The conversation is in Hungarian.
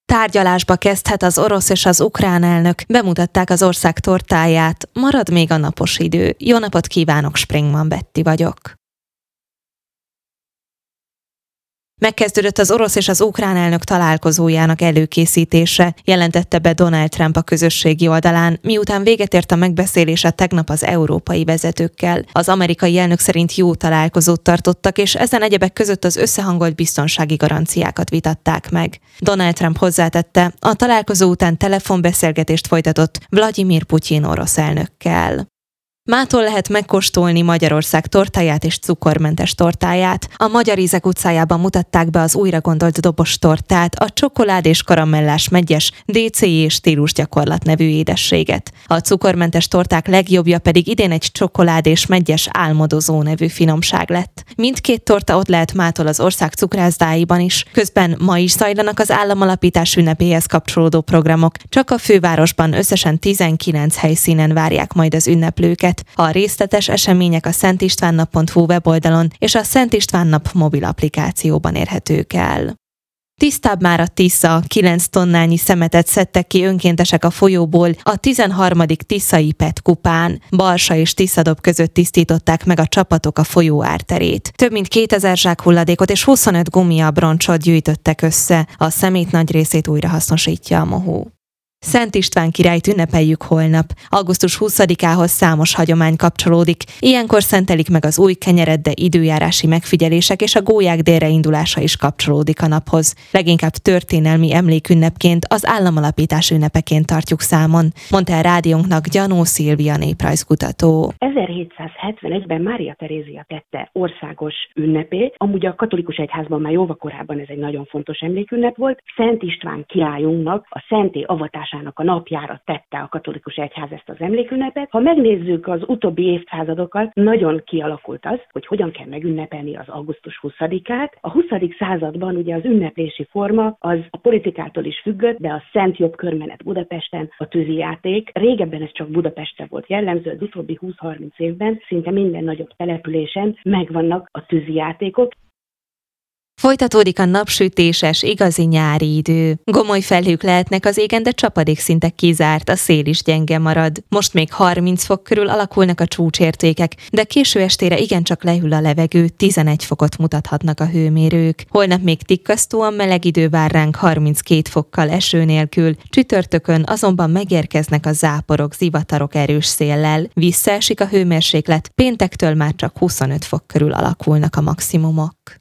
Tárgyalásba kezdhet az orosz és az ukrán elnök, bemutatták az ország tortáját, marad még a napos idő. Jó napot kívánok, Springman Betti vagyok. Megkezdődött az orosz és az ukrán elnök találkozójának előkészítése, jelentette be Donald Trump a közösségi oldalán, miután véget ért a megbeszélése tegnap az európai vezetőkkel. Az amerikai elnök szerint jó találkozót tartottak, és ezen egyebek között az összehangolt biztonsági garanciákat vitatták meg. Donald Trump hozzátette, a találkozó után telefonbeszélgetést folytatott Vladimir Putyin orosz elnökkel. Mától lehet megkóstolni Magyarország tortáját és cukormentes tortáját. A Magyar Ízek utcájában mutatták be az újra gondolt dobos tortát, a csokolád és karamellás meggyes DCI stílusgyakorlat nevű édességet. A cukormentes torták legjobbja pedig idén egy csokolád és meggyes álmodozó nevű finomság lett. Mindkét torta ott lehet mától az ország cukrászdáiban is. Közben ma is zajlanak az államalapítás ünnepéhez kapcsolódó programok. Csak a fővárosban összesen 19 helyszínen várják majd az ünneplőket. A részletes események a szentistvánNap.hu weboldalon és a Szent István Nap mobil applikációban érhetők el. Tisztább már a Tisza, 9 tonnányi szemetet szedtek ki önkéntesek a folyóból a 13. Tiszai PET kupán. Balsa és Tiszadob között tisztították meg a csapatok a folyó árterét. Több mint 2000 zsák hulladékot és 25 gumiabroncsot gyűjtöttek össze, a szemét nagy részét újrahasznosítja a mohó. Szent István királyt ünnepeljük holnap. Augusztus 20-ához számos hagyomány kapcsolódik. Ilyenkor szentelik meg az új kenyeret, de időjárási megfigyelések és a gólyák délre indulása is kapcsolódik a naphoz. Leginkább történelmi emlékünnepként, az államalapítás ünnepeként tartjuk számon, mondta el rádiónknak Gyanó Szilvia néprajzkutató. 1771-ben Mária Terézia tette országos ünnepé. Amúgy a katolikus egyházban már jóval korábban ez egy nagyon fontos emlékünnep volt. Szent István királyunknak a szenté avatásának a napjára tette a katolikus egyház ezt az emlékünnepet. Ha megnézzük az utóbbi évszázadokat, nagyon kialakult az, hogy hogyan kell megünnepelni az augusztus 20-át. A 20. században ugye az ünneplési forma az a politikától is függött, de a Szent Jobb körmenet Budapesten, a tűzijáték. Régebben ez csak Budapestre volt jellemző, az utóbbi 20-30 évben szinte minden nagyobb településen megvannak a tűzijátékok. Folytatódik a napsütéses, igazi nyári idő. Gomoly felhők lehetnek az égen, de csapadékszinte kizárt, a szél is gyenge marad. Most még 30 fok körül alakulnak a csúcsértékek, de késő estére igencsak lehűl a levegő, 11 fokot mutathatnak a hőmérők. Holnap még tikkasztóan meleg idő vár ránk 32 fokkal eső nélkül, csütörtökön azonban megérkeznek a záporok, zivatarok erős széllel. Visszaesik a hőmérséklet, péntektől már csak 25 fok körül alakulnak a maximumok.